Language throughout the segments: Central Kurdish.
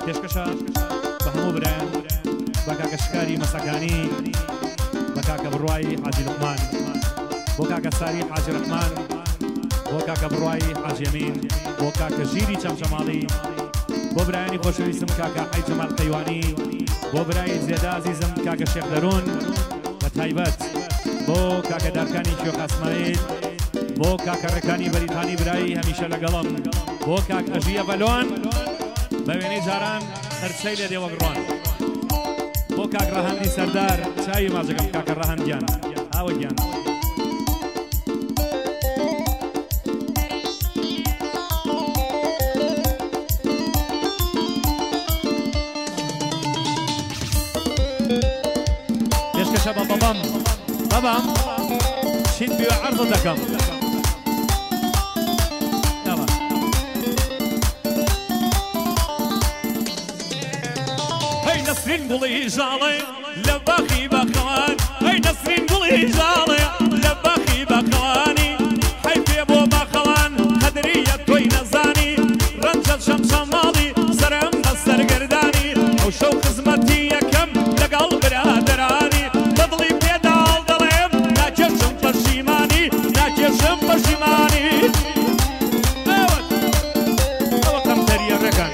پێشکەشە بە هەموو برایان بە کاکە شکاری مەسەکانی بە کاکە بڕوای حاجی لوقمان بۆ کاکە ساری حاجی ڕەحمان بۆ کاکە بڕوای حاجی ئەمین بۆ کاکە ژیری چەمچەماڵی بۆ برایانی خۆشەویستم کاکە حەی جەمال قەیوانی بۆ برای زێدە عەزیزم کاکە شێخ دەرون بە تایبەت بۆ کاکە دارکانی شێخ ئەسماعیل بۆ کاکە ڕێکانی بەریتانی برایی هەمیشە لەگەڵم بۆ کاک ئەژیە بەلۆن بە وێنەی جاران هەرچەی لێ دێوە گڕوان بۆ کاک ڕەهەندی سەردار چاوی ماجەکەم کاکە ڕەهەندیان ئاوەگیان پێشکەشە بە بەبەم چیت بێ عەرض دەکەم نسرین گوڵی ژاڵێ لە باخی بەخەوان ئەی نسرین گوڵی ژاڵێ لە باخی بەخەوانی حەی پێ بۆ بەخەوان قەدریە تۆی نەزانی ڕەنجە شەمشەماڵی سەرم بە سەرگردانی ئەو شەو خزمەتی یەکەم لەگەڵ برادەرانی بەدڵی پێداڵ دەڵێم ناکێشم پەشیمانی ناکێشم پەشیمانی ئەوە قەمتەریە ڕێکان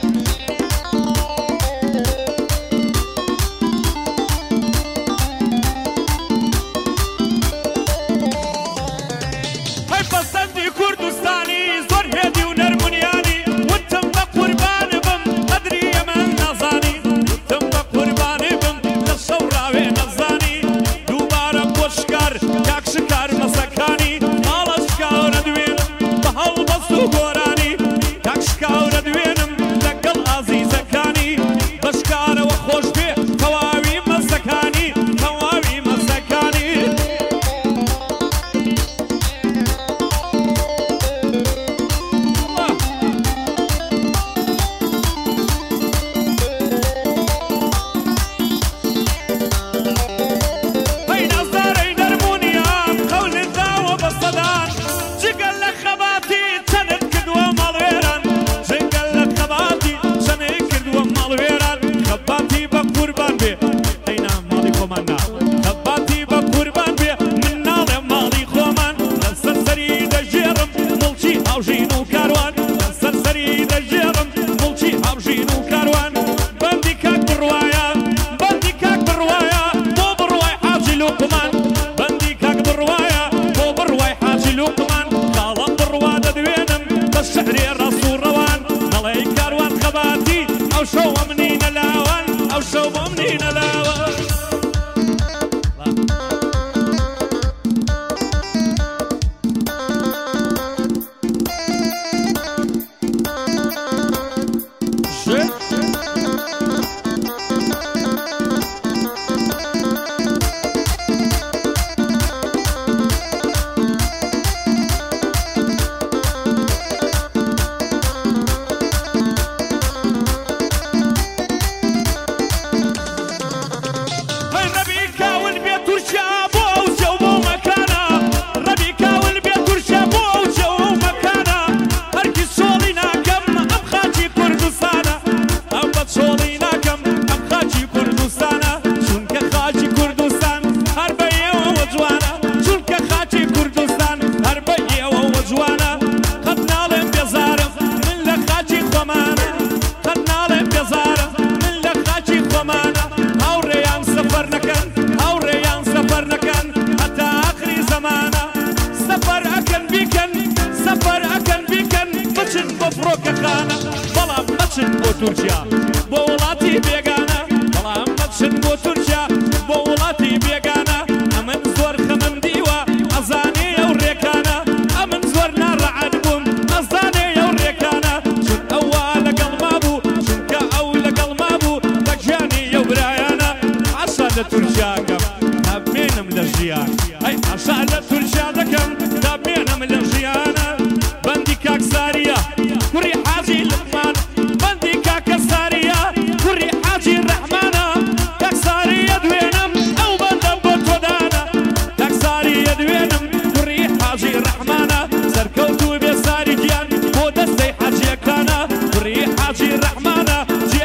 تورکیا بۆ وڵاتی بێگانە بەڵام مەچن بۆ تورکیا بۆ وڵاتی بێگانە ئەمن زۆر خەمم دیوە ئەزانێ ئەو ڕێکانە ئەمن زۆر ناڕەعەت بووم ئەزانێ ئەو ڕێکانە چون ئەوە لەگەڵ مابوو چونکە ئەو لەگەڵ مابوو بە گیانی ئەو برایانە عەشا لە تورکیاکەم دابمێنم لە ژیان ئەی عەشا لە تورکیا دەکەم دابمێنم لە ژیانە بەندی کاک ساریە کوڕی حاجی لوقمان بەندی کاکە ساریە کوڕی حاجی ڕەحمانە کاک ساریە دوێنم ئەو بەندە بۆ تۆدانە کاک ساریە دوێنم کوڕی حاجی ڕەحمانە سەرکەوتوو بێ ساری گیان بۆ دەستەی حاجیەکانە کوڕی حاجی ڕەحمانە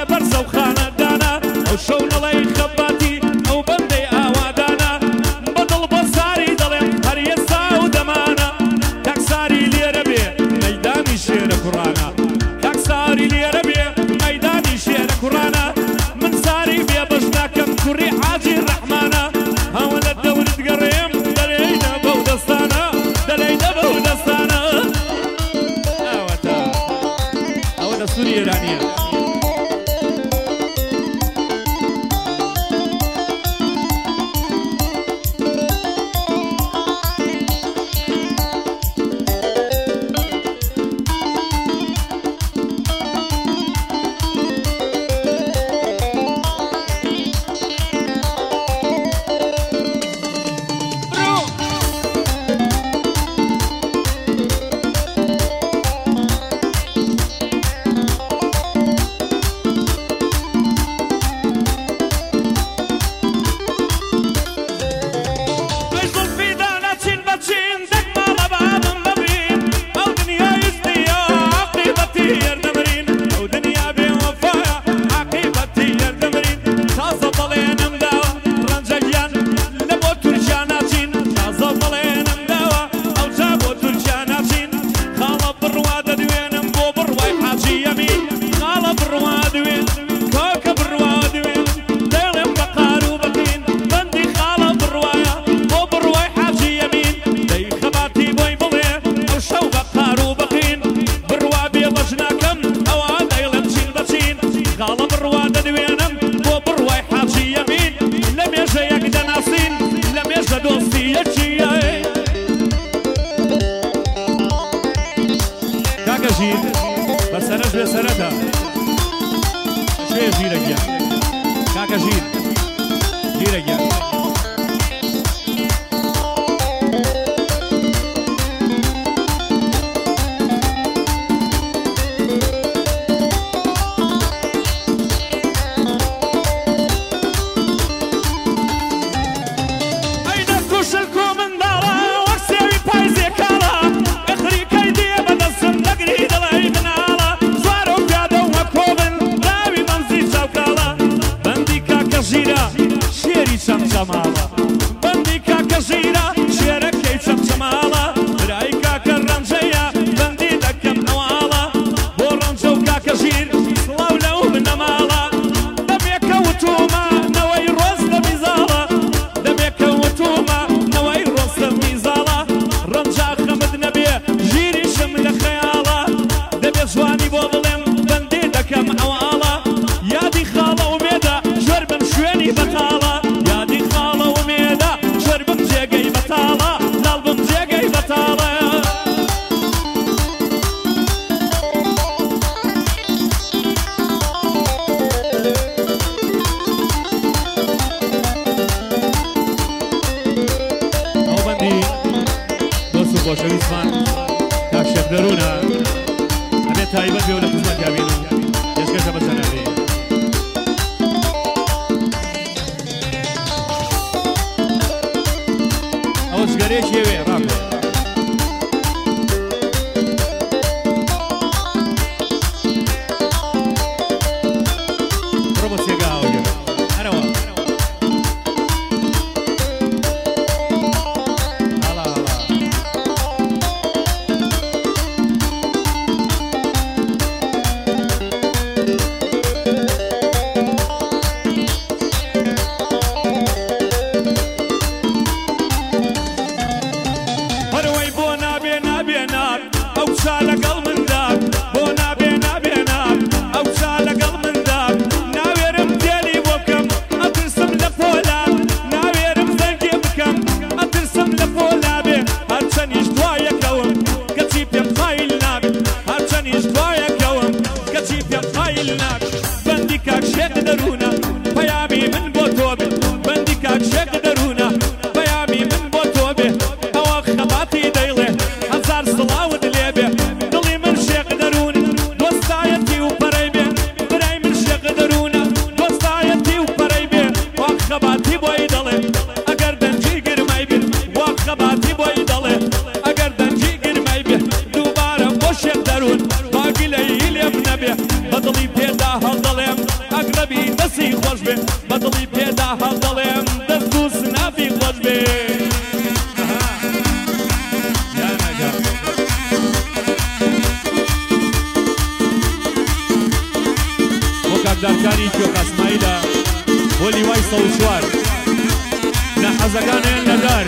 ئەو خانەدانە ئەو شەو نەڵەی خەباتی ئەو بەندەی ئاوادانە بەدڵ بە ساری دەڵێم هەر ئێستا و دەمانە کاک ساری لێرە بێ مەیدانی شێرە کوڕانە کاک ساری لێرە بێ مەیدانی شێرە کوڕانە من ساری بێ بەش ناکەم کوڕی حاجی ڕەحمانە هەوە لە دەورت گەڕێم دەلێینە بەو دەستانە دەلێینە بەو دەستانە ئەوەتە ئەوە دەستوری ئێرانیە بەسەرەش بێسەرەتە شوێ ژیرەگیان کاکە ژیرەگیان بەندی کاکە ژیرە شێرەکەی چەمچەماڵە برای کاکە ڕەنجەیە بەندی دەکەم ئەواڵە بۆ ڕەنجە و کاکە ژیر سڵاو لەو بنەماڵە دەمێکە وتومە نەوەی ڕۆز لە میزاڵە دەمێکە وتومە نەوەی ڕۆز لە میزاڵە ڕەنجا خەمت نەبێ ژیریشم لە خەیاڵە دەبێت جوانی بۆ بڵێم بەندی دەکەم ئەواڵە یادی خاڵە و مێدە ژەر بم شوێنی بەتاڵە خۆشەویستمان کاک شێخ دەروونە ئەبێت تایبەت بێ و لە خزمەت یابێنن پێشکەشە بەسەنابێ ئەوە جگەرێکی ئێوێ ڕاکە بڕۆ بۆ سێگاوە هەرەوە مەزەکانیان لەدار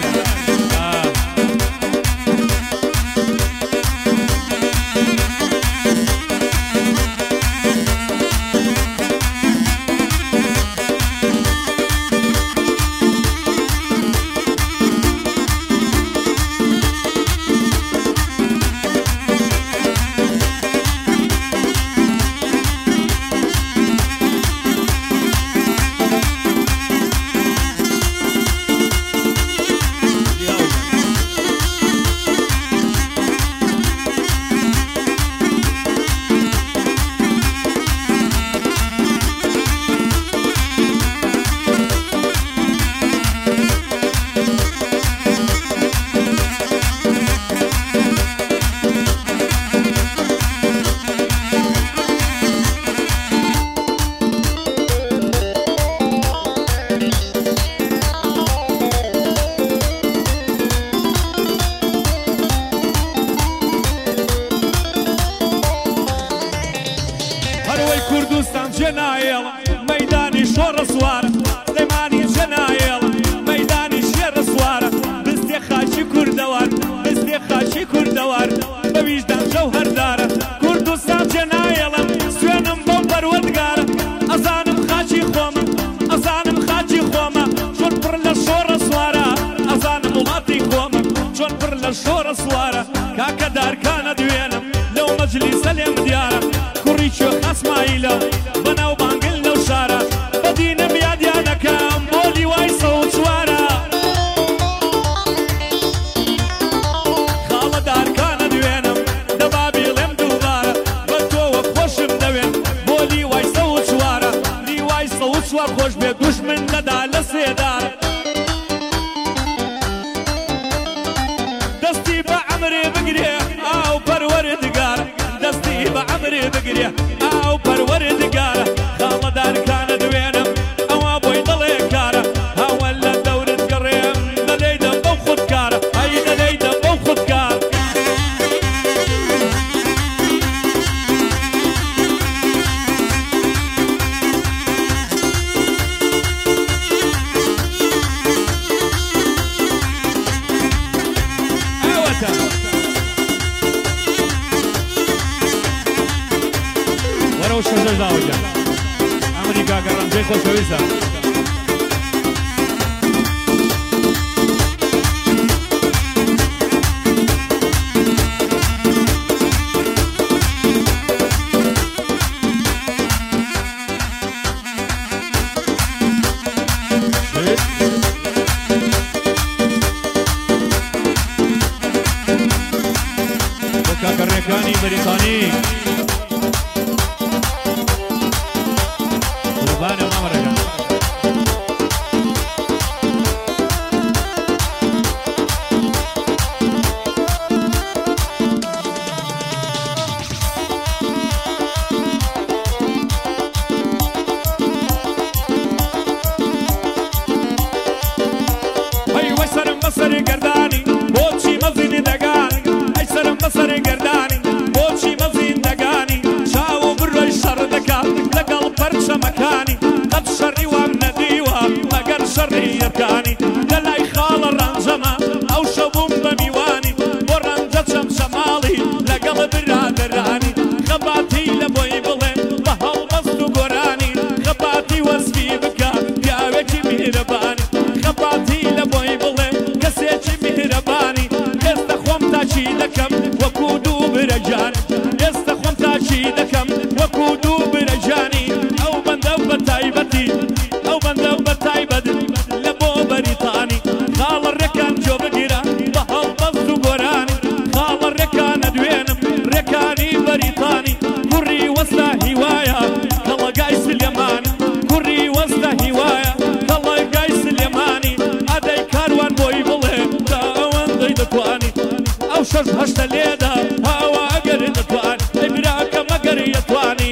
کوردستان جنایل مەیدانی شۆڕە سوارە سلێمانی جنایل مەیدانی شێڕە سوارە بستێ خاچی کوردەوار بستێ خاچی کوردەوار بە ویژدان جەوهەردارە کوردستان جنایڵم سوێنم بۆ پەروەردگارە ئەزانم خاچی خۆمە ئەزانم خاچی خۆمە چۆن پڕ لە شۆڕە سوارە ئەزانم وڵاتی خۆمە چۆن پڕ لە شۆڕە سوارە کاکە دارکانە دوێنم لەو مەجلیسە لێم دیارە کوڕی کوێ خاسمایلە بەناو بانگل لەو شارە بەدینم یادیانەکەم بۆ لیوای سەوت چوارە خاڵە دارکانە دوێنم دەبا بیڵێم دووبارە بە تۆوە خۆشم دەوێن بۆ لیوای سەوت چوارە لیوای سەوت چوار خۆش بێ دوژمن دەدا لە سێدارە دەستی بە عەمرێ بگرێ ئاو پەروەردگارە دەستی بە عەمرێ بگرێ ئاو پەروەردگارە خاڵە دارکانە دوێنم ئەوە بۆی دڵێ کارە هاوە لە دەورت گەڕێم دەلێیدە بەو خودکارە ئەی دەلێیدە بەو خودکار ئەوەتە وەرە و شەژەش داوەجە ئەمریکا گەڕەنجەی خۆشەویستە بۆ کاکەڕێکانی بەریتانی قوربانە مامەڕێکان هەی وەی سەرم بەسەر گەردانی بۆچی مەزینی دەگانی ئەی سەرم بەسەر گەردانی بۆچی مەزین دەگانی چاو و بڕۆی شەڕ دەکات لەگەڵ پەرچەمەکانی قەت شەڕی وام نەدیوە مەگەر شەڕی یەکانی لەلای خاڵە ڕەنجەمە ئەو شەو بووم بە میوانی بۆ ڕەنجە چەم شەماڵی لەگەڵ برادەرانی خەباتی لە بۆی بڵێ بە هەڵمەست و گۆرانی خەباتی وەسفی بکە پیاوێکی میهرەبانی خەباتی لە بۆی بڵێ کەسێکی میهرەبانی ئێستا خۆم تاچی دەکەم وەکو دوو برەجانی ئێستا خۆم تاچی دەکەم وەکو دوو برەجانی ئەو بەندە بە تایبەتی ئەو بەندە بە تایبەت لە بۆ بەریتانی خاڵە ڕێکان جۆ بگیرە بە هەڵبەست و گۆرانی خاڵە ڕێکانە دوێنم ڕێکانی بەریتانی کوڕی وەستا هیوایە کەڵەگای سلێمانی کوڕی وەستا هیوایە کەڵەگای سلێمانی ئەدەی کاروان بۆی بڵێ تا ئەوەندەی دەتوانی ئەو شەش هەشتە لێدا هاوا ئەگەر دەتوانی ئەی براکە مەگەر یەتوانی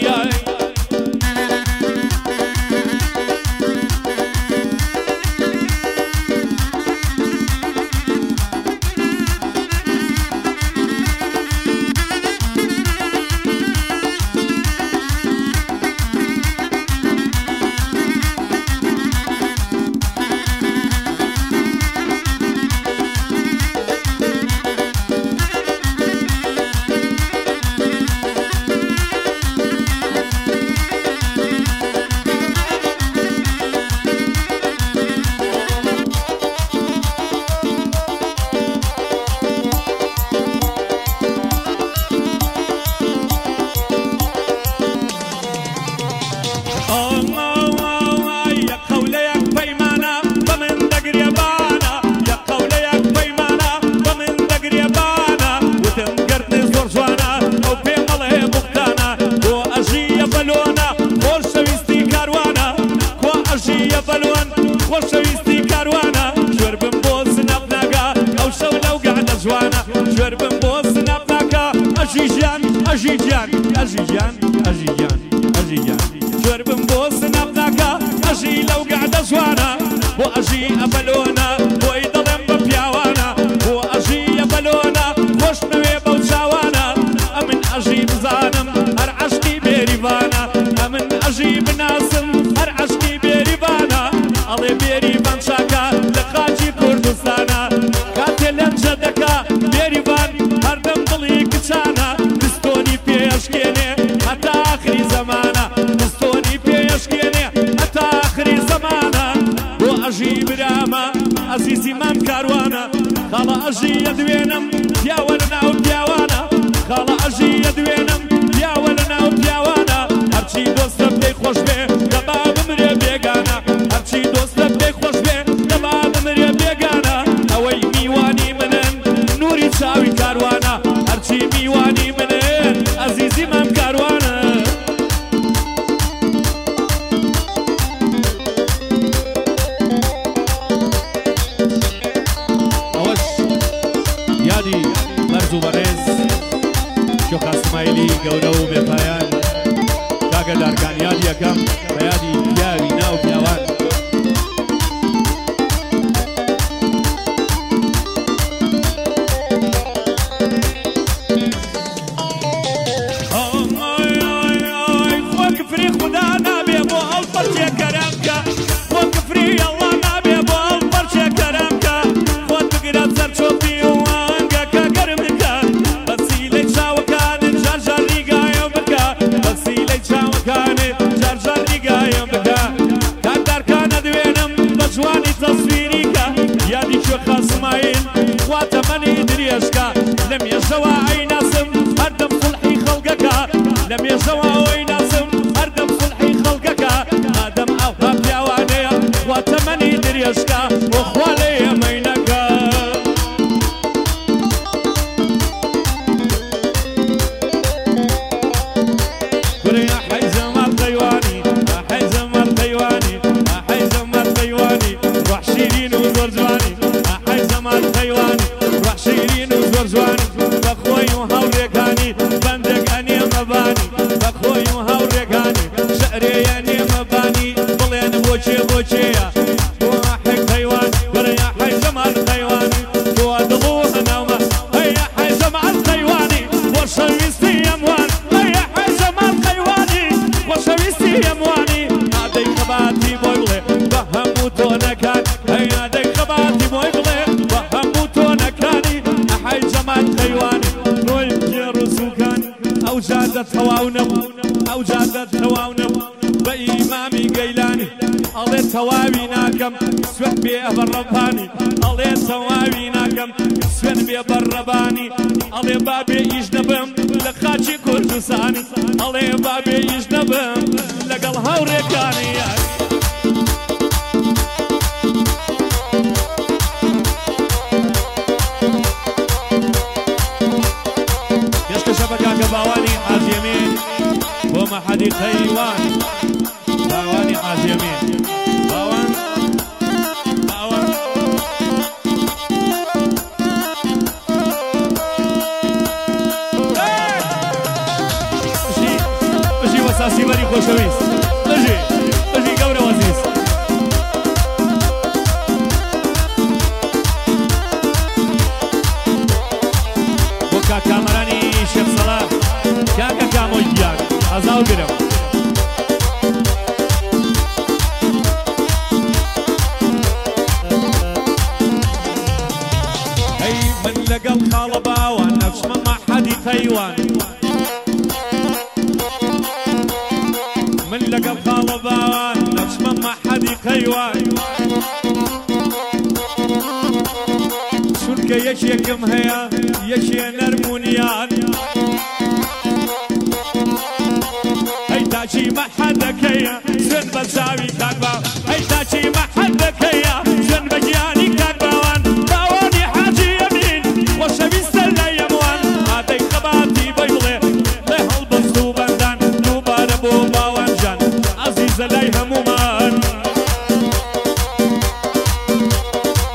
ئەژیجان ئەژیجان ئەژیجان ئەژیجان ئەژیجان شربم بۆ سنەبناکە ئەژی لەو گەعدە جوانە بۆ ئەژی ئەبەلۆنە بۆی دەڵێم بە پیاوانە بۆ ئەژی ئەبەلۆنە خۆشنەوێ بەو چاوانە ئەمن ئەژی بزانم هەر عەشقی بێریڤانە ئەمن ئەژی بناسم هەر عەشقی بێریڤانە ئەڵێ بێریڤان چاکە لە خاچی کوردستانە کاتێ لەنجە دەکا بێریڤان هەردەم دڵی کچانە دستۆنی پێشکێنێ هەتا ئاخری زەمانە دستۆنی پێشکێنێ هەتا ئاخری زەمانە بۆ ئەژی برامە ئەزیزی مام کاروانە خاڵە ئەژی ئەدوێنم پیاوە لە ناو پیاوانە خاڵە ئەژی ئەدوێنم پیاوە لە ناو پیاوانە هەرچی دۆستە بدەی خۆش بێ دەبا بمرێ بێگانە هەرچی دۆستە بدەی خۆش بێ دەبا بمرێ بێگانە ئەوەی میوانی منن نوری چاوی کاروانە هەرچی میوانی منن ئەزیزی مام کاروانە ئەوەش یادی بەرز و بەڕێز شۆخ ئەسمایلی گەورە و بێپایان کاکە دارکان یادی یەکەم بە یادی پیاوی ناو پیاوان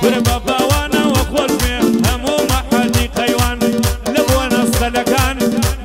باوانەوە خۆش بێ هەموو مەحەدی قەیوان لە بۆ نەستەلەکان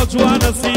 جوانە